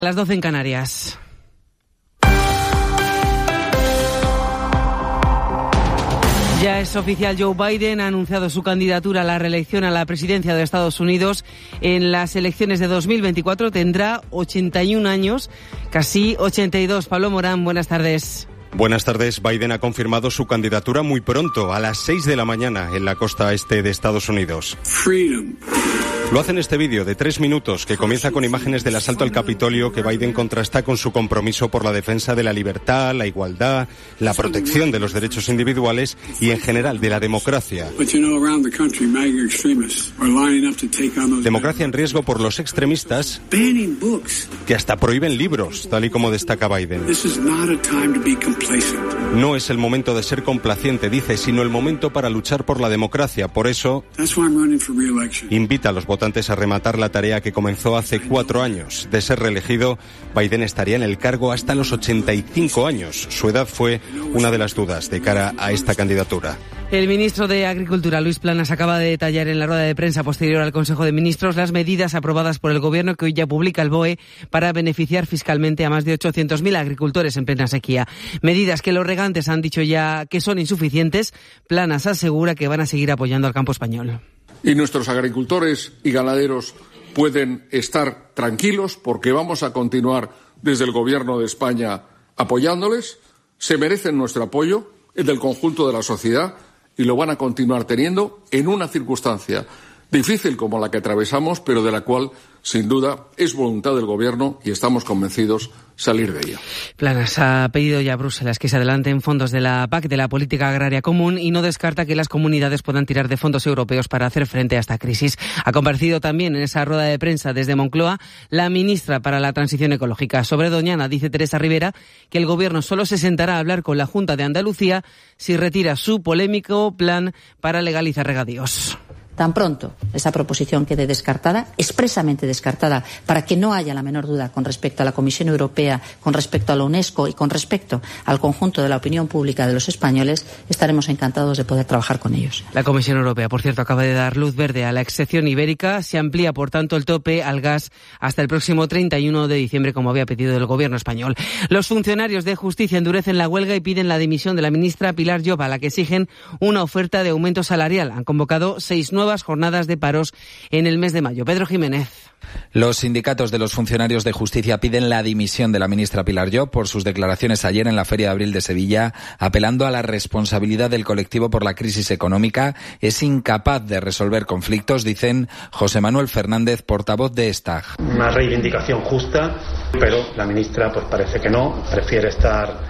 Las 12 en Canarias. Ya es oficial, Joe Biden ha anunciado su candidatura a la reelección a la presidencia de Estados Unidos en las elecciones de 2024. Tendrá 81 años, casi 82. Pablo Morán, buenas tardes. Buenas tardes. Biden ha confirmado su candidatura muy pronto, a las 6 de la mañana, en la costa este de Estados Unidos. Lo hace en este vídeo de 3 minutos, que comienza con imágenes del asalto al Capitolio, que Biden contrasta con su compromiso por la defensa de la libertad, la igualdad, la protección de los derechos individuales y, en general, de la democracia. Democracia en riesgo por los extremistas que hasta prohíben libros, tal y como destaca Biden. No es el momento de ser complaciente, dice, sino el momento para luchar por la democracia. Por eso, invita a los votantes a rematar la tarea que comenzó hace 4 años. De ser reelegido, Biden estaría en el cargo hasta los 85 años. Su edad fue una de las dudas de cara a esta candidatura. El ministro de Agricultura, Luis Planas, acaba de detallar en la rueda de prensa posterior al Consejo de Ministros las medidas aprobadas por el Gobierno que hoy ya publica el BOE para beneficiar fiscalmente a más de 800.000 agricultores en plena sequía. Medidas que los regantes han dicho ya que son insuficientes. Planas asegura que van a seguir apoyando al campo español. Y nuestros agricultores y ganaderos pueden estar tranquilos porque vamos a continuar desde el Gobierno de España apoyándoles. Se merecen nuestro apoyo, el del conjunto de la sociedad, y lo van a continuar teniendo en una circunstancia difícil como la que atravesamos, pero de la cual, sin duda, es voluntad del Gobierno y estamos convencidos salir de ella. Planas ha pedido ya a Bruselas que se adelanten fondos de la PAC, de la Política Agraria Común, y no descarta que las comunidades puedan tirar de fondos europeos para hacer frente a esta crisis. Ha comparecido también en esa rueda de prensa desde Moncloa la ministra para la Transición Ecológica. Sobre Doñana, dice Teresa Rivera que el Gobierno solo se sentará a hablar con la Junta de Andalucía si retira su polémico plan para legalizar regadíos. Tan pronto esa proposición quede descartada, expresamente descartada, para que no haya la menor duda con respecto a la Comisión Europea, con respecto a la UNESCO y con respecto al conjunto de la opinión pública de los españoles, estaremos encantados de poder trabajar con ellos. La Comisión Europea, por cierto, acaba de dar luz verde a la excepción ibérica. Se amplía, por tanto, el tope al gas hasta el próximo 31 de diciembre, como había pedido el Gobierno español. Los funcionarios de justicia endurecen la huelga y piden la dimisión de la ministra Pilar Llop, a la que exigen una oferta de aumento salarial. Han convocado 6 nuevas jornadas de paros en el mes de mayo. Pedro Jiménez. Los sindicatos de los funcionarios de justicia piden la dimisión de la ministra Pilar Llop por sus declaraciones ayer en la Feria de Abril de Sevilla, apelando a la responsabilidad del colectivo por la crisis económica. Es incapaz de resolver conflictos, dicen José Manuel Fernández, portavoz de STAG. Una reivindicación justa, pero la ministra pues parece que no, prefiere estar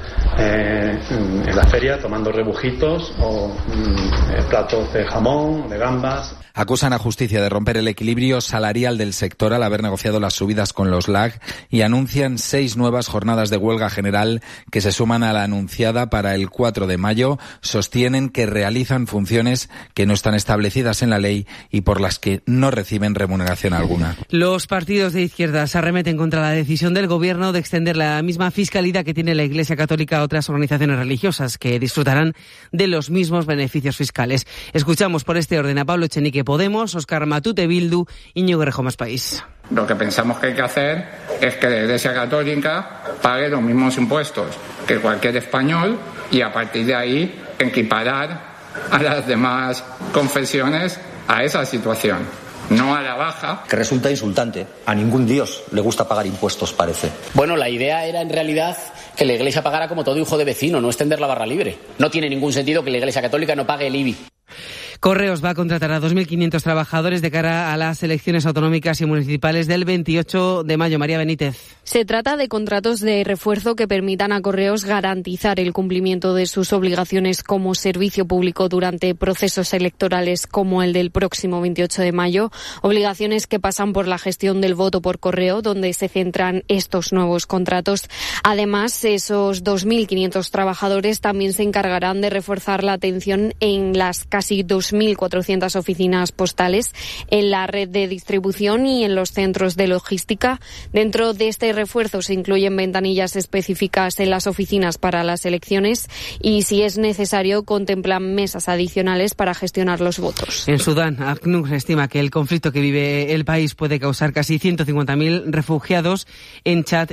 en la feria tomando rebujitos o platos de jamón, de gambas. Acusan a Justicia de romper el equilibrio salarial del sector al haber negociado las subidas con los LAG y anuncian 6 nuevas jornadas de huelga general que se suman a la anunciada para el 4 de mayo. Sostienen que realizan funciones que no están establecidas en la ley y por las que no reciben remuneración alguna. Los partidos de izquierdas arremeten contra la decisión del Gobierno de extender la misma fiscalidad que tiene la Iglesia Católica a otras organizaciones religiosas que disfrutarán de los mismos beneficios fiscales. Escuchamos por este orden a Pablo Echenique, Podemos, Óscar Matute, Bildu, Íñigo Errejón, Más País. Lo que pensamos que hay que hacer es que la Iglesia Católica pague los mismos impuestos que cualquier español y a partir de ahí equiparar a las demás confesiones a esa situación, no a la baja. Que resulta insultante. A ningún dios le gusta pagar impuestos, parece. Bueno, la idea era en realidad que la Iglesia pagara como todo hijo de vecino, no extender la barra libre. No tiene ningún sentido que la Iglesia Católica no pague el IBI. Correos va a contratar a 2.500 trabajadores de cara a las elecciones autonómicas y municipales del 28 de mayo. María Benítez. Se trata de contratos de refuerzo que permitan a Correos garantizar el cumplimiento de sus obligaciones como servicio público durante procesos electorales como el del próximo 28 de mayo. Obligaciones que pasan por la gestión del voto por correo, donde se centran estos nuevos contratos. Además, esos 2.500 trabajadores también se encargarán de reforzar la atención en las casi 2.000 2.400 oficinas postales en la red de distribución y en los centros de logística. Dentro de este refuerzo se incluyen ventanillas específicas en las oficinas para las elecciones y, si es necesario, contemplan mesas adicionales para gestionar los votos. En Sudán, ACNUR estima que el conflicto que vive el país puede causar casi 150.000 refugiados. En Chad